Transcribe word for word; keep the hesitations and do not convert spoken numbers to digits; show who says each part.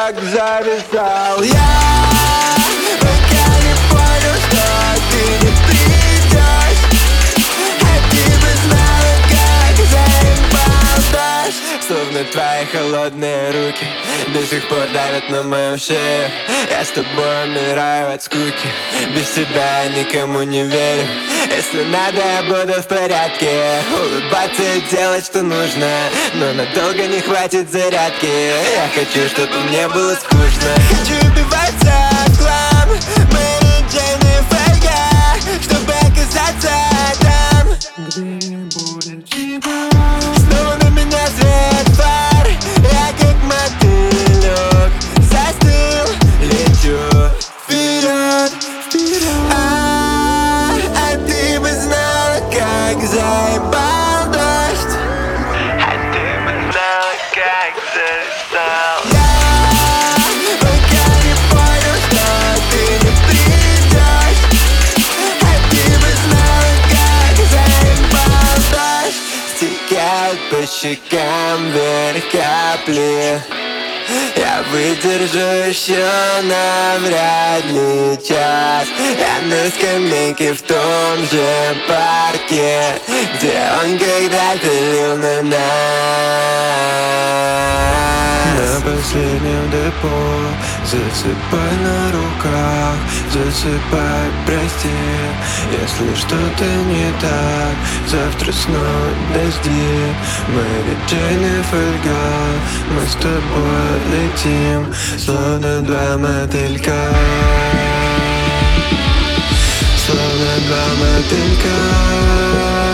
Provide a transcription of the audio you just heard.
Speaker 1: как зависал я, пока не понял, что ты не придешь. А ты бы знала, как заебал дождь. Словно твои холодные руки до сих пор давят на мою шею. Я с тобой умираю от скуки, без тебя я никому не верю. Если надо, я буду в порядке. Улыбаться и делать, что нужно, но надолго не хватит зарядки. Я хочу, чтобы мне было скучно. Хочу убиваться в хлам, Мэри Джейн и фольга, чтобы оказаться там, где не будет тебя. Снова на меня свет фар, я как мотылек застыл, лечу вперед, вперед. А, а ты бы знала, как заебал дождь. А ты бы знала, как зависал я, пока не понял, что ты не придешь. А ты бы знала, как заебал дождь. Стекают по щекам вверх капли. Я выдержу еще навряд ли час. Я на скамейке в том же парке, где он когда-то лил на нас. На последнем депо засыпай на руках, засыпай, прости, если что-то не так. Завтра снова дожди, Мэри Джейн и фольга. Мы с тобой летим, словно два мотылька, словно два мотылька.